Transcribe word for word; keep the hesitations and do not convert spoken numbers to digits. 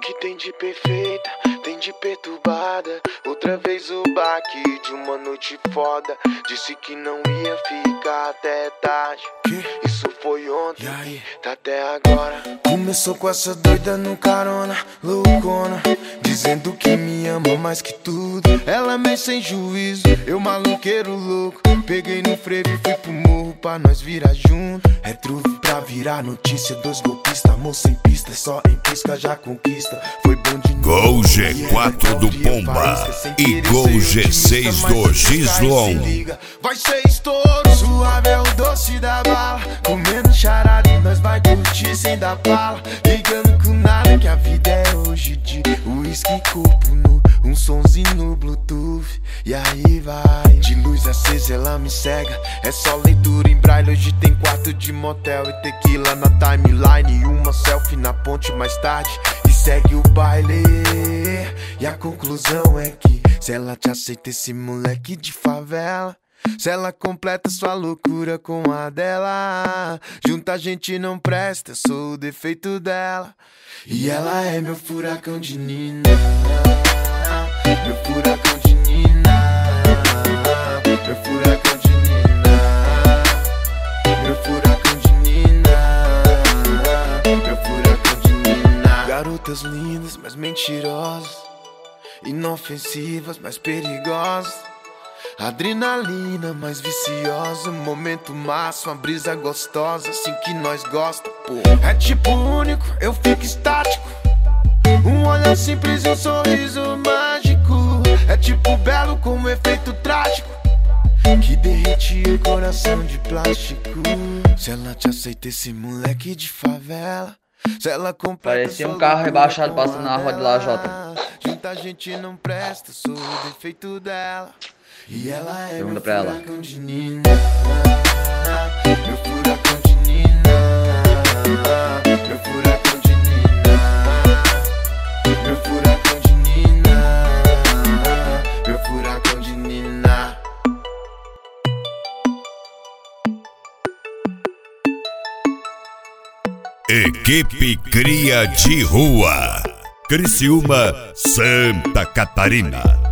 que tem de perfeita, tem de perturbada. Outra vez o baque de uma noite foda. Disse que não ia ficar até tarde. Que? Isso foi ontem, tá até agora. Começou com essa doida no carona, loucona, dizendo que me ama mais que tudo. Ela meio sem juízo, eu maloqueiro louco. Peguei no frevo e fui pro morro pra nós virar junto. É truque pra virar notícia, dois golpistas, moça em pista, só em pisca já conquista. Foi bom de novo. Gol G quatro do Pomba e Gol G seis do Gislon. Vai ser estouro, suave é o doce da bala. Comendo charada e nós vai curtir sem dar bala. Ligando com nada que a vida é hoje de uísque, corpo nu, um sonzinho no Bluetooth. E aí vai, de luz acesa ela me cega. É só leitura em braille, hoje tem quarto de motel e tequila na timeline. E uma selfie na ponte mais tarde e segue o baile. E a conclusão é que se ela te aceita esse moleque de favela, se ela completa sua loucura com a dela, junta a gente não presta, eu sou o defeito dela. E ela é meu furacão de Nina, meu furacão de Nina, meu furacão de Nina, meu furacão de Nina, meu furacão de Nina. Garotas lindas, mas mentirosas, inofensivas, mas perigosas. Adrenalina mais viciosa, momento massa, uma brisa gostosa, assim que nós gosta, pô. É tipo único, eu fico estático. Um olhar simples e um sorriso mágico. É tipo belo com um efeito trágico que derrete o coração de plástico. Se ela te aceita esse moleque de favela, se ela completa, parecia um carro rebaixado passando na rua de Lajota. Junta a gente não presta, sou o defeito dela. E ela é Pergunta meu pra ela. furacão de Nina, meu furacão de Nina, meu furacão de Nina, meu furacão de Nina, meu furacão de Nina. Equipe Cria de Rua, Criciúma, Santa Catarina.